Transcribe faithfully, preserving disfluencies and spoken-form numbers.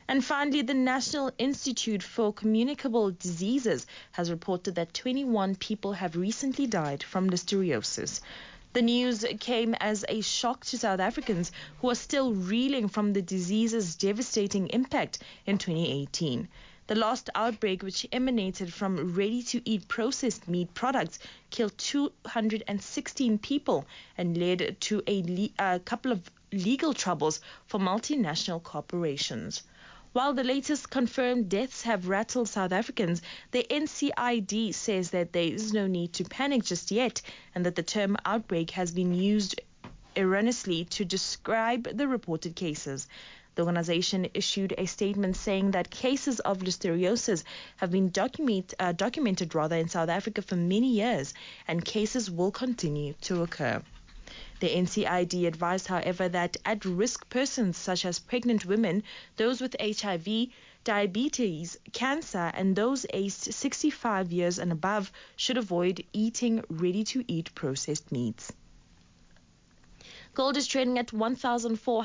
And finally, the National Institute for Communicable Diseases has reported that twenty-one people have recently died from listeriosis. The news came as a shock to South Africans who are still reeling from the disease's devastating impact in twenty eighteen. The last outbreak, which emanated from ready-to-eat processed meat products, killed two hundred sixteen people and led to a, le- a couple of legal troubles for multinational corporations. While the latest confirmed deaths have rattled South Africans, the N C I D says that there is no need to panic just yet and that the term outbreak has been used erroneously to describe the reported cases. The organization issued a statement saying that cases of listeriosis have been document, uh, documented rather in South Africa for many years and cases will continue to occur. The N C I D advised, however, that at-risk persons such as pregnant women, those with H I V, diabetes, cancer, and those aged sixty-five years and above should avoid eating ready-to-eat processed meats. Gold is trading at one thousand four hundred